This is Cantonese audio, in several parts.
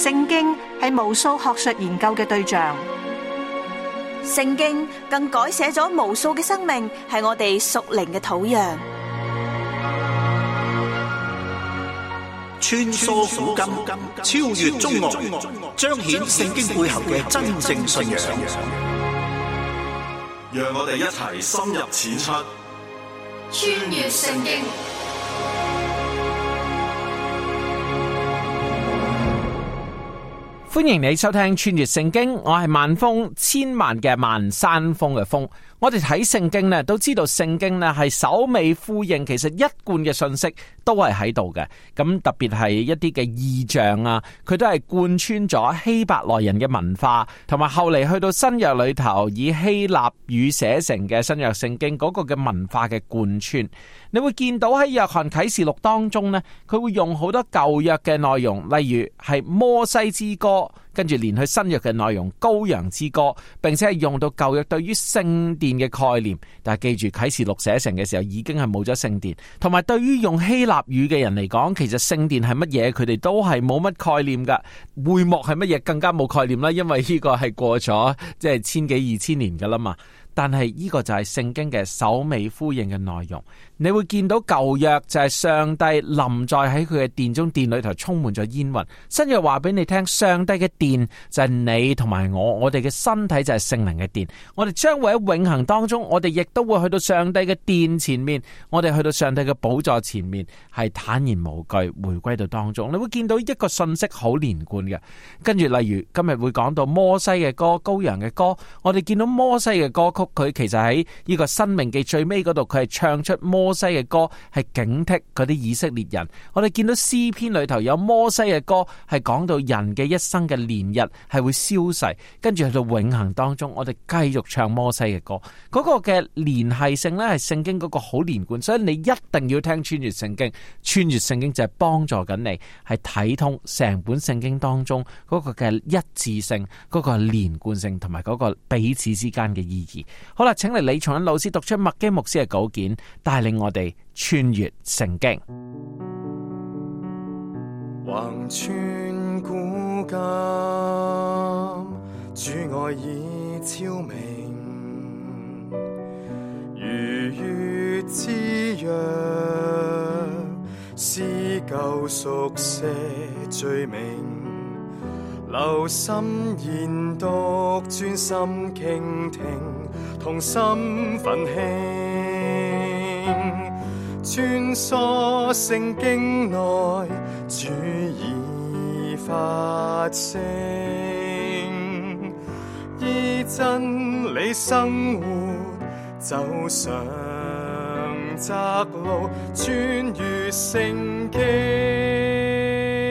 聖經係無數學術研究嘅對象， 聖經更改寫咗無數嘅生命，係我哋屬靈嘅土壤。 穿梭古今，超越中外，彰顯聖經背後嘅真正信仰。 讓我哋一齊深入淺出， 穿越聖經。 歡迎你收聽穿越聖經，我係萬峰，千萬嘅萬，山峰嘅峰。我哋睇聖經呢，都知道聖經呢係首尾呼應，其實一貫嘅信息都係喺度嘅。咁特別係一啲嘅異象啊，佢都係貫穿咗希伯來人嘅文化，同埋後嚟去到新約裏頭以希臘語寫成嘅新約聖經嗰個嘅文化嘅貫穿。你會見到喺約翰啟示錄當中呢，佢會用好多舊約嘅內容，例如係摩西之歌，跟住連去新約嘅內容羔羊之歌，並且係用到舊約對於聖殿嘅概念。但係記住啟示錄寫成嘅時候已經係冇咗聖殿，同埋對於用希臘語嘅人嚟講，其實聖殿係乜嘢佢哋都係冇乜概念噶，會幕係乜嘢更加冇概念啦，因為呢個係過咗即係千幾2000年噶啦嘛。但係呢個就係聖經嘅首尾呼應嘅內容。你會見到舊約就係上帝臨在喺佢嘅殿中，殿裏頭充滿咗煙雲。新約話俾你聽，上帝嘅殿就係你同埋我哋嘅身體就係聖靈嘅殿。我哋將會喺永恆當中，我哋亦都會去到上帝嘅殿前面，我哋去到上帝嘅寶座前面，係坦然無懼回歸到當中。你會見到一個信息好連貫嘅。跟住例如今日會講到摩西嘅歌、羔羊嘅歌，我哋見到摩西嘅歌曲，佢其實喺呢個申命記最尾嗰度，佢係唱出摩西嘅歌，係警惕嗰啲以色列人。我哋見到詩篇裏頭有摩西嘅歌，係講到人嘅一生嘅年日係會消逝，跟住去到永恆當中，我哋繼續唱摩西嘅歌。嗰個嘅聯繫性呢，係聖經嗰個好連貫，所以你一定要聽穿越聖經。穿越聖經就係幫助緊你係睇通成本聖經當中嗰個嘅一致性、嗰個連貫性同埋嗰個彼此之間嘅意義。好啦，請嚟李松恩老師讀出麥基牧師嘅稿件，帶領我哋穿越聖經。 橫穿古今，主愛已昭明，如月之約，撕救贖赦罪名。留心研讀，專心傾聽，同心奮興，穿梭聖經內，主已發聲，依真理生活，走上窄路，穿越聖經。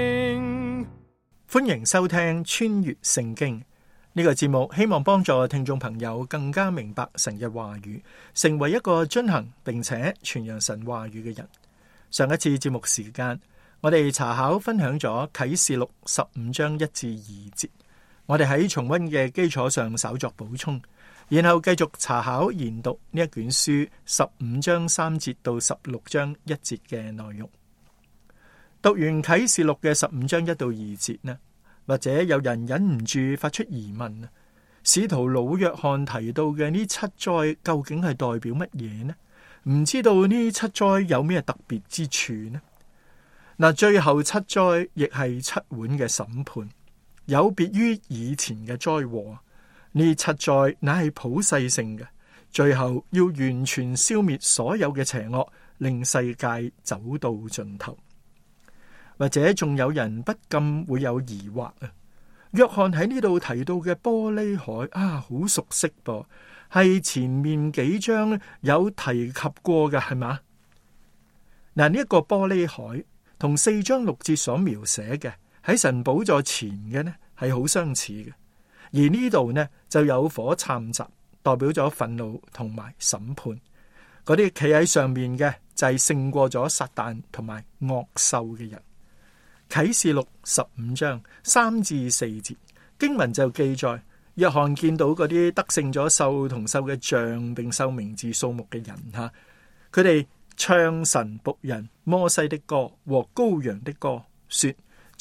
歡迎收聽穿越聖經呢個節目，希望幫助聽眾朋友更加明白神嘅話語，成為一個遵行並且傳揚神話語嘅人。上一次節目時間，我哋查考分享咗啟示錄15章1至2節，我哋喺重溫嘅基礎上稍作補充，然後繼續查考研讀呢一卷書15章3節到16章1節嘅內容。讀完啟示錄嘅15章1到2節呢，或者有人忍唔住發出疑問啊，使徒老約翰提到嘅呢7災究竟係代表乜嘢呢？唔知道呢7災有咩特別之處呢？嗱，最後7災亦係7碗嘅審判，有別於以前嘅災禍。呢7災乃係普世性嘅，最後要完全消滅所有嘅邪惡，令世界走到盡頭。或者仲有人不禁會有疑惑啊，約翰喺呢度提到嘅玻璃海啊，好熟悉噃，係前面幾章有提及過嘅，係嘛？嗱，呢一個玻璃海同4章6節所描寫嘅喺神寶座前嘅呢，係好相似嘅，而呢度呢就有火摻雜，代表咗憤怒同埋審判。嗰啲企喺上面嘅就係勝過咗撒旦同埋惡獸嘅人。啟示錄15章3至4節經文就記載，約翰見到嗰啲得勝咗獸同獸嘅像並獸名字數目嘅人吓，佢哋唱神僕人摩西的歌和羔羊的歌，說：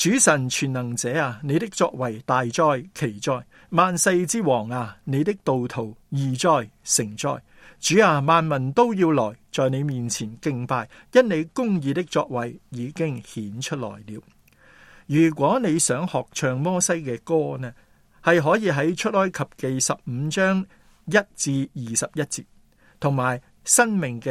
主神全能者啊，你的作為大哉奇哉，萬世之王啊，你的道途義哉誠哉。主啊，萬民都要來在你面前敬拜，因你公義的作為已經顯出來了。如果你想學唱摩西嘅歌呢，係可以喺出埃及記15章1至21節，同埋申命記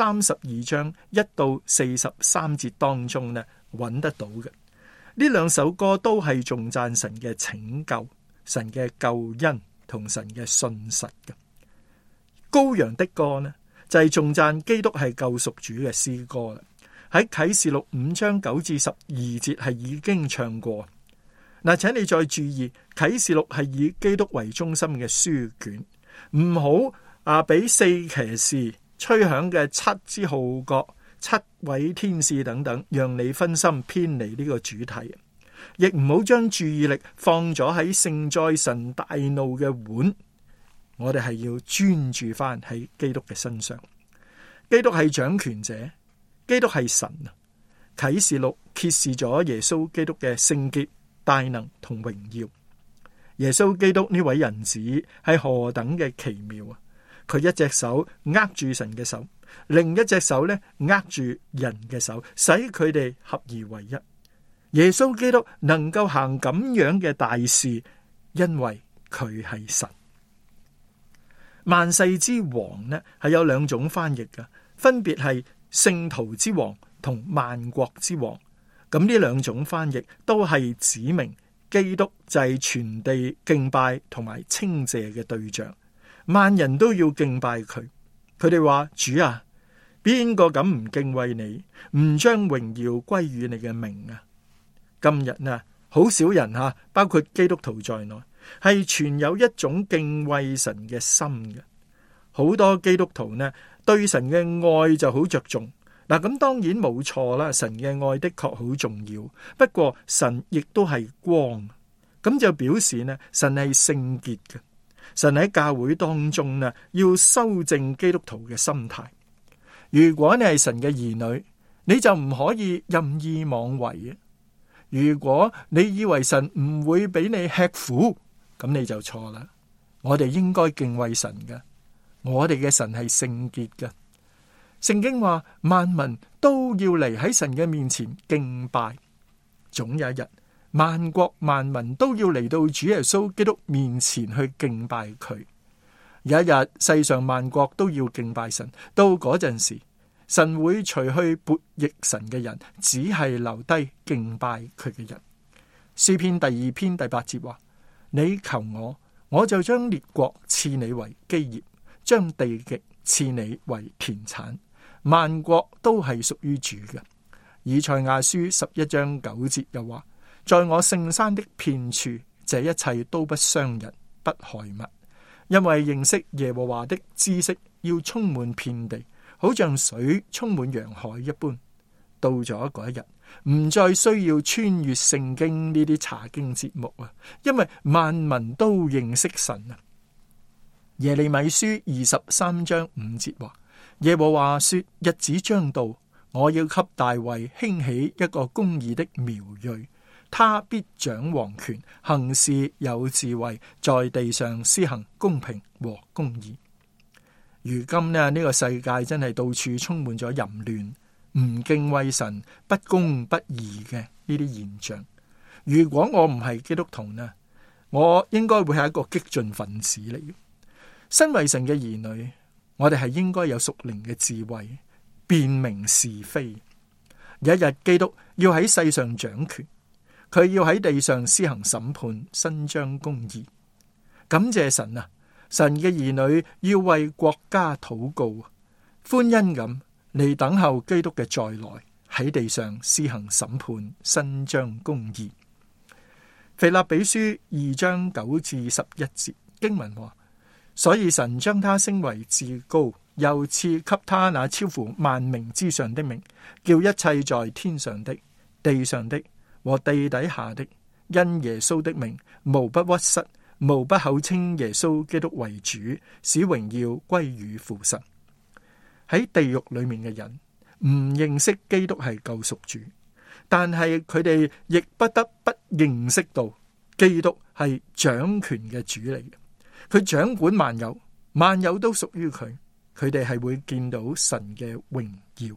32章1到43節當中呢揾得到嘅。呢兩首歌都係頌讚神嘅拯救、神嘅救恩同神嘅信實嘅。羔羊的歌呢，就係頌讚基督係救贖主嘅詩歌啦。喺啟示錄5章9至12節係已經唱過。嗱，請你再注意，啟示錄係以基督為中心嘅書卷，唔好俾四騎士吹響嘅7支號角、7位天使等等，讓你分心偏離呢個主題。亦唔好將注意力放咗喺盛載神大怒嘅碗。我哋係要專注翻喺基督嘅身上。基督係掌權者，基督係神啊！啟示錄揭示咗耶穌基督嘅聖潔、大能同榮耀。耶穌基督呢位人子係何等嘅奇妙啊！佢一隻手握住神嘅手，另一隻手呢握住人嘅手，使佢哋合而為一。耶穌基督能夠行咁樣嘅大事，因為佢係神。萬世之王呢係有兩種翻譯嘅，分別係聖徒之王同萬國之王。咁呢兩種翻譯都係指明基督就係全地敬拜同埋稱謝嘅對象，萬人都要敬拜佢。佢哋話：主啊，邊個敢唔敬畏你，唔將榮耀歸於你嘅名啊？今日呢，好少人包括基督徒在內，係存有一種敬畏神嘅心嘅。好多基督徒呢，對神嘅愛就好着重。嗱，咁當然冇錯啦，神嘅愛的確好重要。不過神亦都係光，咁就表示呢，神係聖潔嘅。神喺教會當中呢，要修正基督徒嘅心態。如果你係神嘅兒女，你就唔可以任意妄為嘅。如果你以為神唔會俾你吃苦，咁你就錯啦。我哋應該敬畏神嘅，我哋嘅神係聖潔嘅。聖經話萬民都要嚟喺神嘅面前敬拜，總有一日萬國萬民都要嚟到主耶穌基督面前去敬拜佢。有一日世上萬國都要敬拜神，到嗰陣時，神會除去悖逆神嘅人，只係留低敬拜佢嘅人。詩篇第2篇第8節話：你求我，我就將列國賜你為基業，將地極賜你為田產。萬國都係屬於主嘅。以賽亞書11章9節又話：在我聖山的遍處，這一切都不傷人，不害物，因為認識耶和華的知識要充滿遍地，好像水充滿洋海一般。到咗嗰一日，唔再需要穿越聖經呢啲查經節目啊，因為萬民都認識神啊。耶利米書23章5節話：耶和華說，日子將到，我要給大衛興起一個公義的苗裔，他必掌王權，行事有智慧，在地上施行公平和公義。如今呢個世界真係到處充滿咗淫亂、唔敬畏神、不公不義嘅呢啲現象。如果我唔係基督徒呢，我應該會係一個激進分子嚟嘅。身為神嘅兒女，我哋係應該有屬靈嘅智慧，辨明是非。有一日基督要喺世上掌權，佢要喺地上施行審判，伸張公義。感謝神啊！神嘅兒女要為國家禱告，歡欣咁嚟等候基督嘅再來，喺地上施行審判，伸張公義。腓立比書2章9至11節經文話：所以神將他升為至高，又賜給他那超乎萬名之上的名，叫一切在天上的、地上的和地底下的，因耶穌的名，無不屈膝，無不口稱耶穌基督為主，使榮耀歸於父神。喺地獄裏面嘅人唔認識基督係救贖主， 但係佢哋亦不得不認識到基督係掌權嘅主嚟嘅，佢掌管萬有，萬有都屬於佢，佢哋係會見到神嘅榮耀。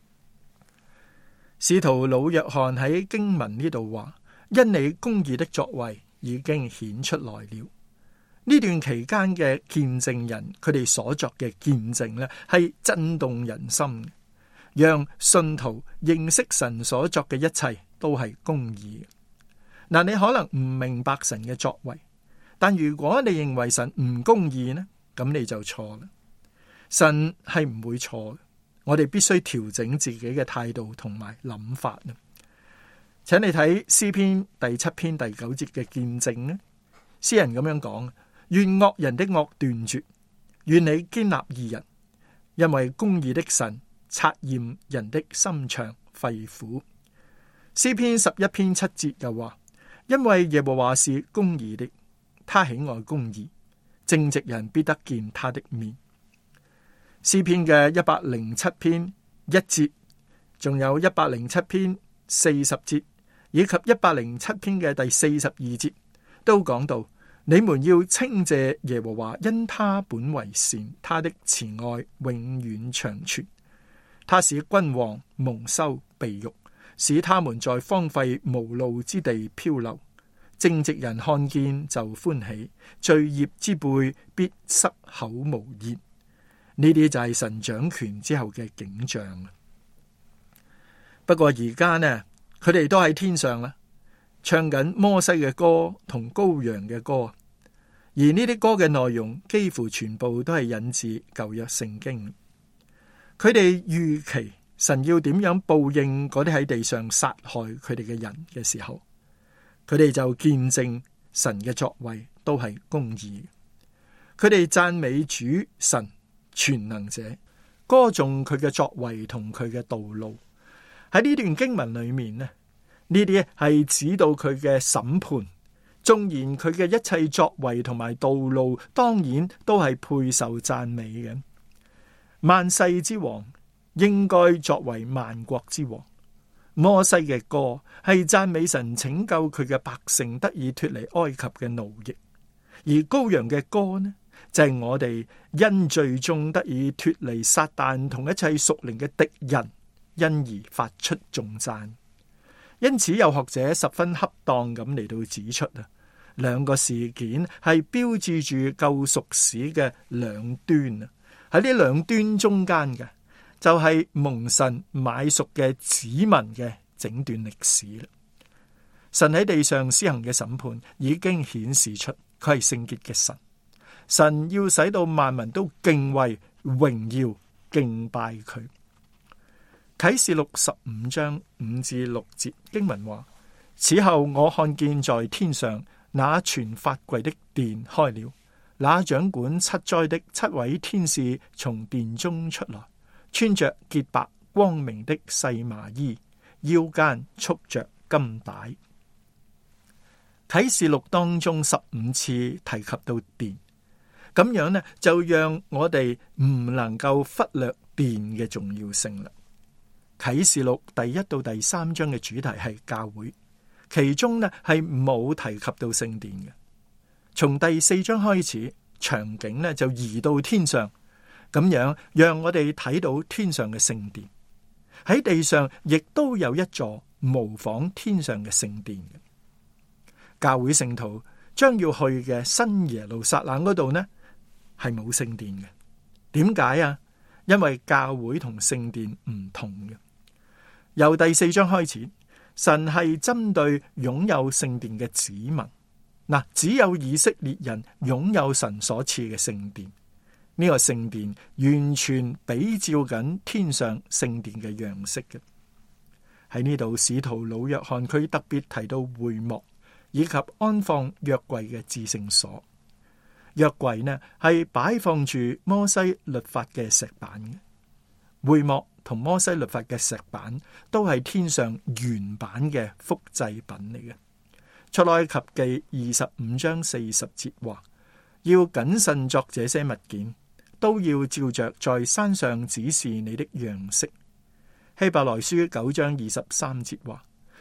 使徒老約翰喺經文呢度話：因你公義的作為已經顯出來了。呢段期間嘅見證人，佢哋所作嘅見證呢，係震動人心，讓信徒認識神所作嘅一切都係公義。嗱，你可能唔明白神嘅作為，但如果你認為神唔公義呢，咁你就錯啦。神係唔會錯嘅，我哋必須調整自己嘅態度同埋諗法。請你睇詩篇第7篇第9節嘅見證呢，詩人咁樣講：願惡人的惡斷絕，願你堅立義人，因為公義的神察驗人的心腸肺腑。詩篇11篇7節又話：因為耶和華是公義的，他喜愛公義，正直人必得見他的面。詩篇嘅107篇1節，仲有107篇40節，以及107篇嘅第42節，都講到你們要稱謝耶和華，因他本為善，他的慈愛永遠長存。他使君王蒙羞被辱，使他們在荒廢無路之地漂流。正直人看見就歡喜，罪孽之輩必塞口無言。呢啲就係神掌權之後嘅景象。不過而家呢，佢哋都喺天上啦，唱緊摩西嘅歌同羔羊嘅歌，而呢啲歌嘅內容幾乎全部都係引自舊約聖經。佢哋預期神要點樣報應嗰啲喺地上殺害佢哋嘅人嘅時候，佢哋就見證神嘅作為都係公義。佢哋讚美主神全能者，歌頌佢嘅作為同佢嘅道路。喺呢段經文裏面呢，呢啲係指到佢嘅審判。縱然佢嘅一切作為同埋道路，當然都係配受讚美嘅。萬世之王應該作為萬國之王。摩西嘅歌係讚美神拯救佢嘅百姓得以脫離埃及嘅奴役，而羔羊嘅歌呢，就係我哋因罪中得以脫離撒旦同一切屬靈嘅敵人，因而發出頌讚。因此有學者十分恰當咁嚟到指出兩個事件係標誌住救贖史嘅兩端啊。喺呢兩端中間嘅就係蒙神買贖嘅子民嘅整段歷史啦。神喺地上施行嘅審判已經顯示出佢係聖潔嘅神。神要使到萬民都敬畏榮耀敬拜佢。啟示錄15章5至6節經文話：此後我看見在天上那全法櫃的殿開了，那掌管七災的7位天使從殿中出來，穿着潔白光明的細麻衣，腰間束着金帶。啟示錄當中15次提及到殿，咁樣呢就讓我哋唔能夠忽略殿嘅重要性啦。啟示錄第1到第3章嘅主題係教會，其中呢係冇提及到聖殿嘅。從第4章開始，場景呢就移到天上，咁樣讓我哋睇到天上嘅聖殿。喺地上亦都有一座模仿天上嘅聖殿嘅。教會聖徒將要去嘅新耶路撒冷嗰度呢，係冇聖殿嘅。點解啊？因為教會同聖殿唔同嘅。由第4章開始，神係針對擁有聖殿嘅子民。嗱，只有以色列人擁有神所賜嘅聖殿。呢個聖殿完全比照緊天上聖殿嘅樣式嘅。喺呢度，使徒老約翰佢特別提到會幕以及安放約櫃嘅至聖所。約櫃呢係擺放住摩西律法嘅石板嘅。會幕同摩西律法嘅石板都係天上原版嘅複製品嚟嘅。出埃及記25章40節話：要謹慎作這些物件，都要照着在山上指示你的樣式。希伯來書9章23節話：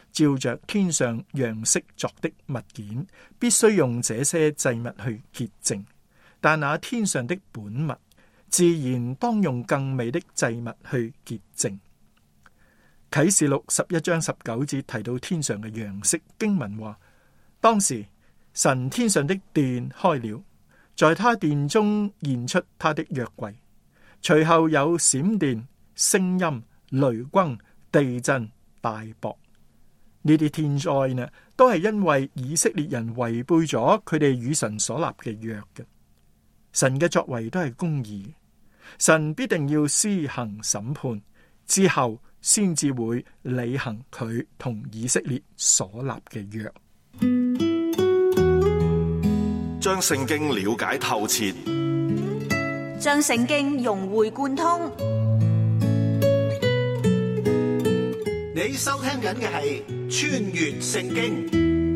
照着天上樣式作的物件，必須用這些祭物去潔淨。但那天上的本物，自然當用更美的祭物去潔淨。啟示錄11章19節提到天上嘅樣式，經文話：當時神天上的殿開了，在他殿中現出他的約櫃，隨後有閃電、聲音、雷轟、地震、大雹。呢啲天災呢，都係因為以色列人違背咗佢哋與神所立嘅約嘅。神嘅作為都係公義，神必定要施行審判，之後先至會履行佢同以色列所立嘅約。 將聖經了解透徹， 將聖經融會貫通。 你收聽緊嘅係穿越聖經。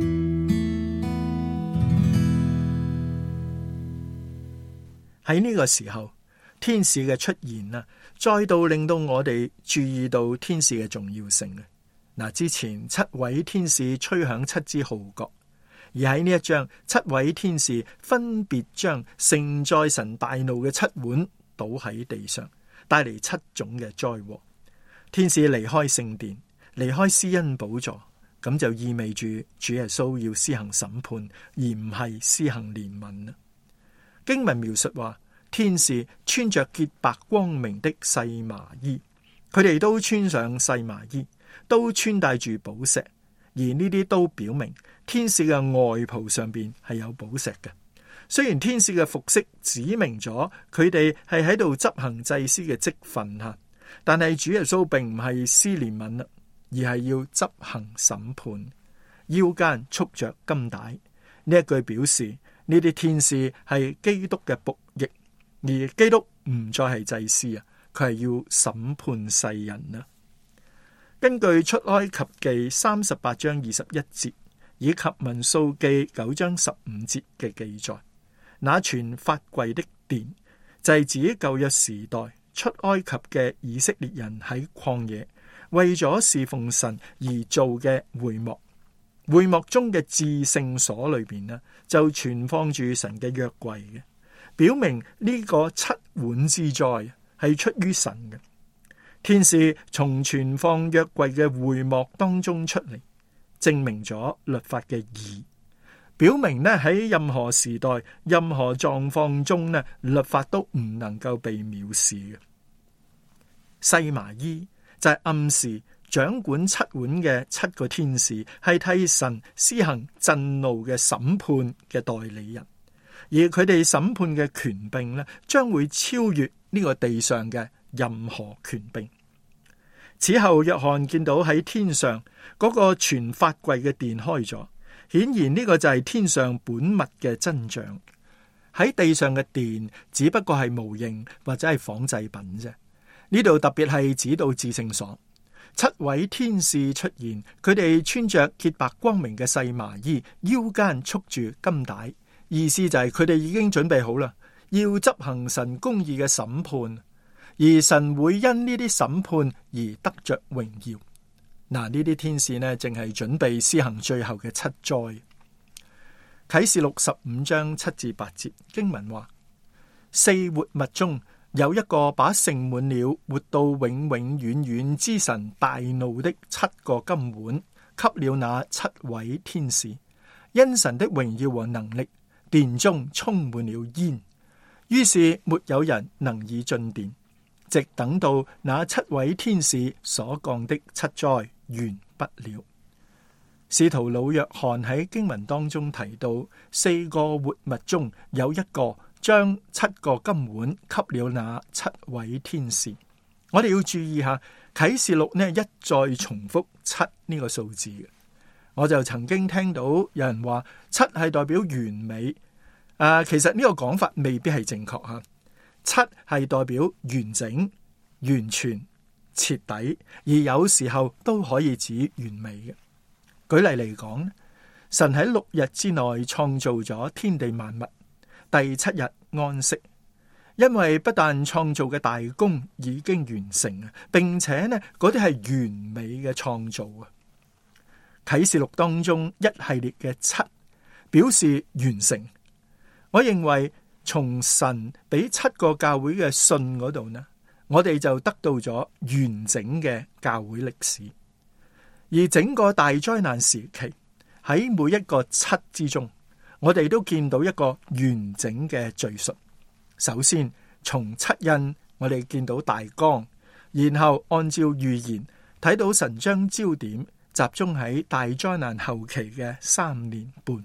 喺呢個時候，天使嘅出現啊，再度令到我哋注意到天使嘅重要性啊！嗱，之前7位天使吹響7支號角，而喺呢一章，7位天使分別將盛載神大怒嘅7碗倒喺地上，帶嚟7種嘅災禍。天使離開聖殿，離開施恩寶座，咁就意味住主耶穌要施行審判，而唔係施行憐憫啦。經文描述話，天使穿着潔白光明的細麻衣，佢哋都穿上細麻衣，都穿戴住寶石，而呢啲都表明天使嘅外袍上邊係有寶石嘅。雖然天使嘅服飾指明咗佢哋係喺度執行祭司嘅職分吓，但係主耶穌並唔係施憐憫啦，而係要執行審判。腰間束着金帶，呢一句表示呢啲天使係基督嘅僕役，而基督唔再係祭司啊，佢係要審判世人啊。根據出埃及記38章21節以及民數記9章15節嘅記載，那全法櫃的殿就係指舊約時代出埃及嘅以色列人喺曠野為咗侍奉神而做嘅會幕。會幕中嘅至聖所裏邊呢，就存放住神嘅約櫃嘅，表明呢個7碗之災係出於神嘅。天使從存放約櫃嘅會幕當中出嚟，證明咗律法嘅義，表明呢喺任何時代、任何狀況中呢，律法都唔能夠被藐視嘅。細麻衣就係暗示掌管7碗嘅7個天使係替神施行震怒嘅審判嘅代理人，而佢哋審判嘅權柄呢，將會超越呢個地上嘅任何權柄。此後，約翰見到喺天上嗰個全法櫃嘅殿開咗，顯然呢個就係天上本物嘅真像。喺地上嘅殿只不過係模型或者係仿製品啫。呢度特別係指到至聖所，7位天使出現，佢哋穿着潔白光明嘅細麻衣，腰間束住金帶，意思就係佢哋已經準備好啦，要執行神公義嘅審判，而神會因呢啲審判而得着榮耀。嗱，呢啲天使呢，正係準備施行最後嘅7災。啟示錄15章7至8節經文話：4活物中有一個把盛滿了活到永永遠遠之神大怒的7個金碗，給了那7位天使。因神的榮耀和能力，殿中充滿了煙，於是沒有人能以進殿，直等到那7位天使所降的7災完不了。使徒老約翰喺經文當中提到，4個活物中有一個將7個金碗給了那7位天使。我哋要注意下啟示錄呢，一再重複7呢個數字嘅。我就曾經聽到有人話7係代表完美，其實呢個講法未必係正確吓。7係代表完整、完全、徹底，而有時候都可以指完美嘅。舉例嚟講，神喺6日之內創造咗天地萬物，第7日安息，因為不但創造嘅大功已經完成啊，並且呢嗰啲係完美嘅創造啊。 啟示錄當中一系列嘅7表示完成。我認為從神俾7個教會嘅信嗰度呢，我哋就得到咗完整嘅教會歷史。而整個大災難時期，喺每一個7之中，我哋都見到一個完整嘅敘述。首先從7印，我哋見到大綱，然後按照預言睇到神將焦點集中喺大災難後期嘅3年半，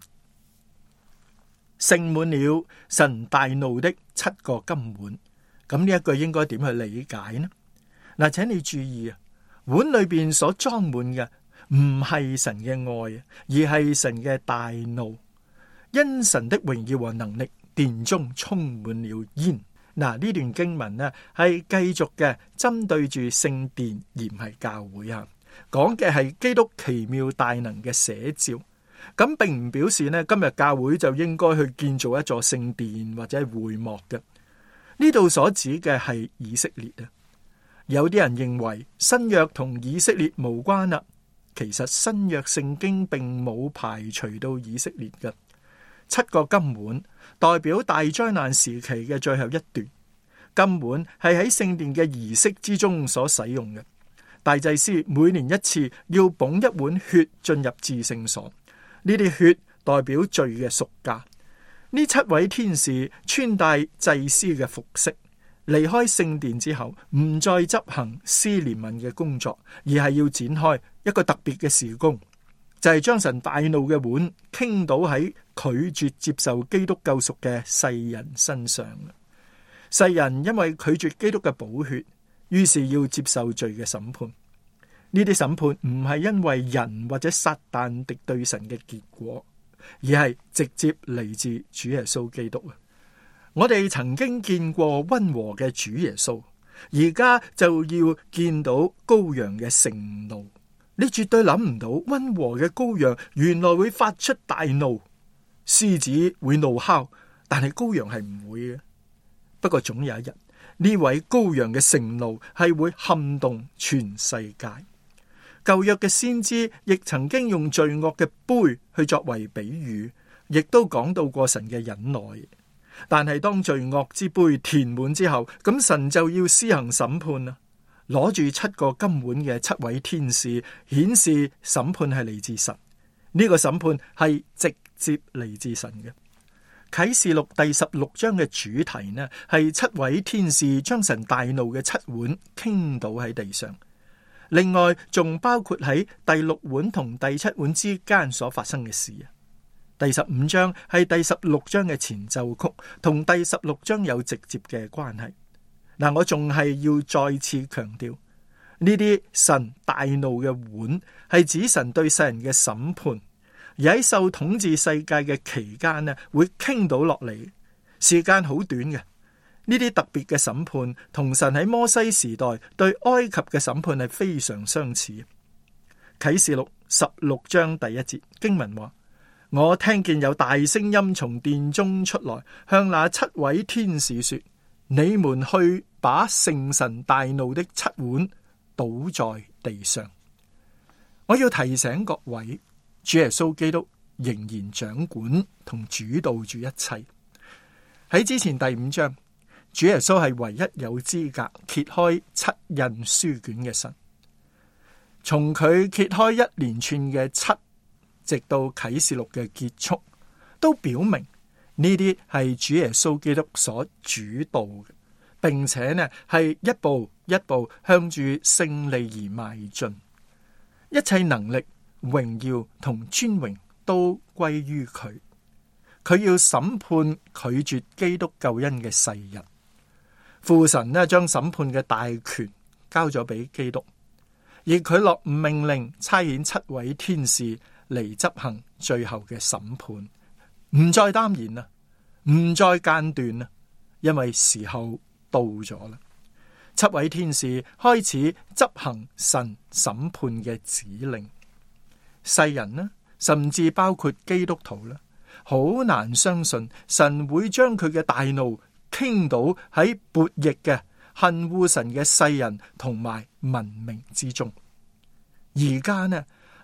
盛滿了神大怒的7個金碗。咁呢一句應該點去理解呢？嗱，請你注意啊，碗裏邊所裝滿嘅唔係神嘅愛，而係神嘅大怒。因神的榮耀和能力，殿中充滿了煙。嗱，呢段經文呢係繼續嘅針對住聖殿，而唔係教會啊。講嘅係基督奇妙大能嘅寫照。咁並唔表示呢今日教會就應該去建造一座聖殿或者係會幕嘅。呢度所指嘅係以色列啊。有啲人認為新約同以色列無關啦，其實新約聖經並冇排除到以色列嘅。7個金碗代表大災難時期嘅最後一段。金碗係喺聖殿嘅儀式之中所使用嘅。大祭司每年一次要捧一碗血進入至聖所，呢啲血代表罪嘅贖價。呢7位天使穿戴祭司嘅服飾，離開聖殿之後，唔再執行施憐憫嘅工作，而係要展開一個特別嘅事工，就係將神大怒嘅碗傾倒喺拒絕接受基督救贖嘅世人身上。世人因為拒絕基督嘅寶血，於是要接受罪嘅審判。呢啲審判唔係因為人或者撒旦敵對神嘅結果，而係直接嚟自主耶穌基督。我哋曾經見過溫和嘅主耶穌，而家就要見到羔羊嘅盛怒。你絕對諗唔到溫和嘅羔羊原來會發出大怒。獅子會怒哮，但係羔羊係唔會嘅。不過總有一日，呢位羔羊嘅盛怒係會撼動全世界。舊約嘅先知亦曾經用罪惡嘅杯去作為比喻，亦都講到過神嘅忍耐。但係當罪惡之杯填滿之後，咁神就要施行審判啦。攞住7個金碗嘅7位天使顯示審判係嚟自神。呢個審判係直接嚟自神嘅。啟示錄第16章嘅主題呢，係7位天使將神大怒嘅7碗傾倒喺地上。另外仲包括喺第6碗同第7碗之間所發生嘅事。第15章係第16章嘅前奏曲，同第16章有直接嘅關係。嗱，我仲係要再次強調，呢啲神大怒嘅碗係指神對世人嘅審判。而喺受統治世界嘅期間呢，會傾倒落嚟，時間好短嘅。呢啲特別嘅審判同神喺摩西時代對埃及嘅審判係非常相似。啟示錄16章第1節經文話：我聽見有大聲音從殿中出來，向那7位天使說：你們去把聖神大怒的7碗倒在地上。我要提醒各位，主耶穌基督仍然掌管同主導住一切。喺之前第5章，主耶穌係唯一有資格揭開7印書卷嘅神。從佢揭開一連串嘅7，直到啟示錄嘅結束，都表明呢啲係主耶穌基督所主導嘅，並且呢係一步一步向住勝利而邁進。一切能力、榮耀同尊榮都歸於佢。佢要審判拒絕基督救恩嘅世人。父神呢將審判嘅大權交咗俾基督，而佢落命令差遣7位天使嚟執行最後嘅審判，唔再耽延啦，唔再間斷啦，因為時候到咗啦。7位天使開始執行神審判嘅指令。世人呢，甚至包括基督徒啦，好難相信神會將佢嘅大怒傾倒喺悖逆嘅恨惡神嘅世人同埋文明之中。而家呢，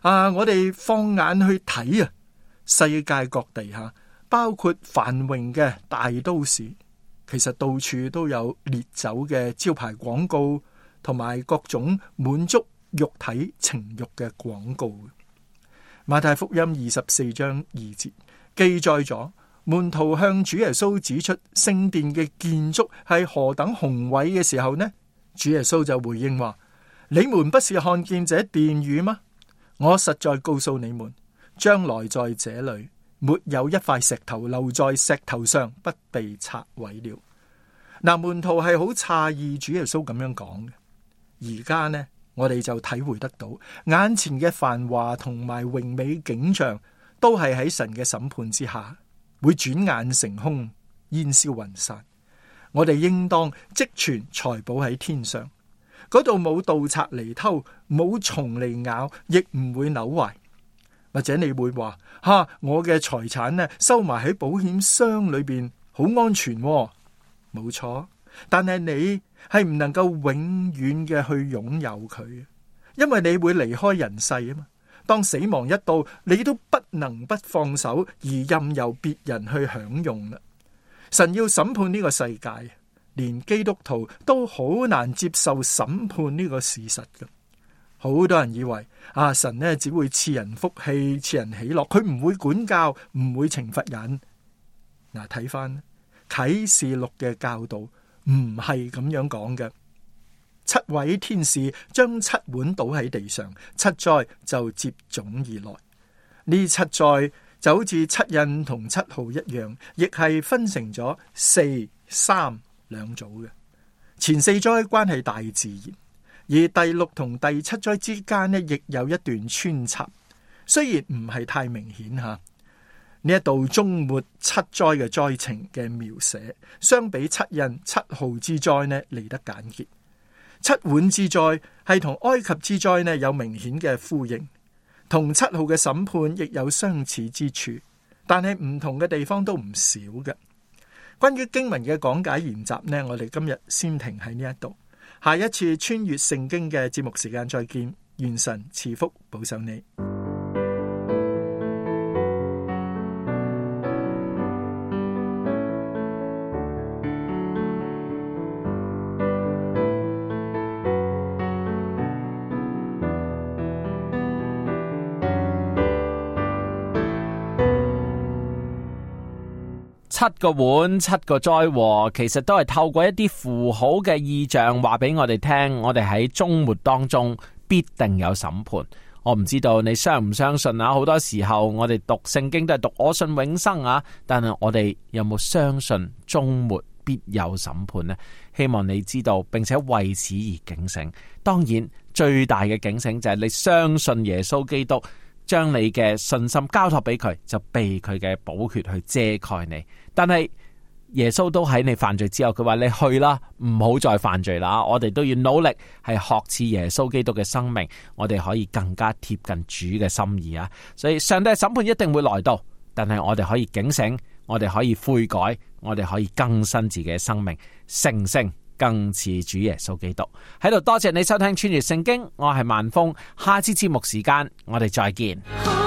我哋放眼去睇世界各地包括繁榮嘅大都市，其實到處都有烈酒嘅招牌廣告，同埋各種滿足肉體情慾嘅廣告。馬太福音24章2節記載咗門徒向主耶穌指出聖殿嘅建築係何等宏偉嘅時候呢，主耶穌就回應話：你們不是看見這殿宇嗎？我實在告訴你們，將來在這裏沒有一塊石頭留在石頭上不被拆毀了。嗱，門徒係好詫異主耶穌咁樣講嘅。而家呢，我哋就體會得到眼前嘅繁華同埋榮美景象都係喺神嘅審判之下會轉眼成空，煙消雲散。我哋應當積存財寶喺天上，嗰度冇盜賊嚟偷，冇蟲嚟咬，亦唔會朽壞。或者你會話我嘅財產呢，收埋喺保險箱裏邊好安全喎。冇錯，但係你係唔能夠永遠嘅去擁有佢，因為你會離開人世啊嘛。當死亡一到，你都不能不放手而任由別人去享用啦。神要審判呢個世界，連基督徒都好難接受審判呢個事實嘅。好多人以為神呢只會賜人福氣，賜人喜樂，佢唔會管教，唔會懲罰人。嗱，睇翻啟示錄嘅教導唔係咁樣講嘅。7位天使將7碗倒喺地上，7災就接踵而來。呢7災就好似7印同7號一樣，亦係分成咗4、3兩組嘅。前4災關係大自然，而第6同第7災之間呢，亦有一段穿插，雖然唔係太明顯吓。呢一度終末7災嘅災情嘅描寫，相比7印7號之災呢嚟得簡潔。7碗之災係同埃及之災呢有明顯嘅呼應，同7號嘅審判亦有相似之處，但係唔同嘅地方都唔少嘅。關於經文嘅講解研習呢，我哋今日先停喺呢一度，下一次穿越聖經嘅節目時間再見，願神賜福保守你。 7個碗，7個災禍，其實都係透過一啲符號嘅意象話俾我哋聽，我哋喺終末當中必定有審判。我唔知道你相唔相信啊？好多時候我哋讀聖經都係讀我信永生啊，但係我哋有冇相信終末必有審判呢？希望你知道並且為此而警醒。當然最大嘅警醒就係你相信耶穌基督，將你嘅信心交託俾佢，就被佢嘅寶血去遮蓋你。但係耶穌都喺你犯罪之後，佢話你去啦，唔好再犯罪啦。我哋都要努力係學似耶穌基督嘅生命，我哋可以更加貼近主嘅心意啊！所以上帝嘅審判一定會來到，但係我哋可以警醒，我哋可以悔改，我哋可以更新自己嘅生命，成聖更似主耶穌基督。喺度多謝你收聽穿越聖經，我係萬峰，下次節目時間我哋再見。